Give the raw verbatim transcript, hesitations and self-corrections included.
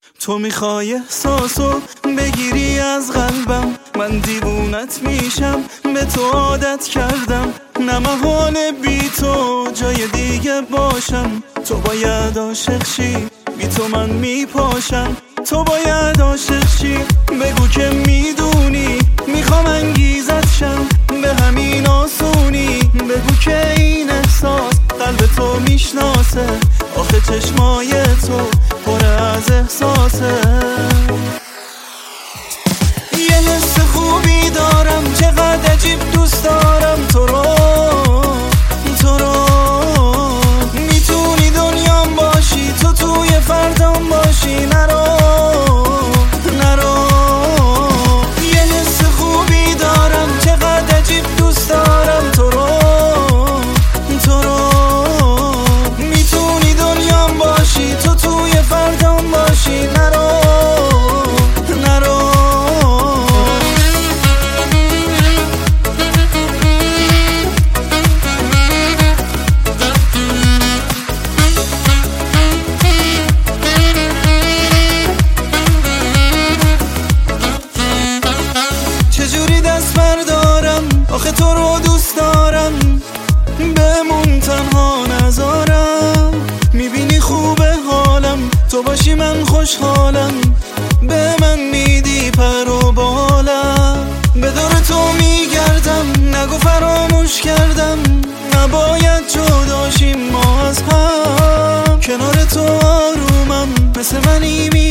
تو میخوای احساسو بگیری از قلبم، من دیوونت میشم، به تو عادت کردم، نه محاله بی تو جای دیگه باشم. تو باید عاشق شی، بی تو من میپاشم. تو باید عاشق شی، بگو که میدونی میخوام انگیزت شم، به همین آسونی بگو که این احساس قلب تو میشناسه. آخه چشمای تو پر از احساسه. یه حس خوبی دارم، چقدر عجیب دوست دارم تو رو، تو رو میتونی دنیام باشی، تو توی فردام باشی، نرو نرو. یه حس خوبی دارم، چقدر عجیب دوست دارم تو رو، تو رو میتونی دنیام باشی، تو توی فردام باشی، نرو نرو. چجوری دست بردارم، آخه تو رو دوست دارم، بمون تنها نذارم. میبینی خوبه حالم، تو باشی من خوشحالم، به من میدی پر و بالم. به دور تو میگردم، نگو فراموش کردم، نباید جداشیم ما از هم. کنار تو آرومم، مثل منی می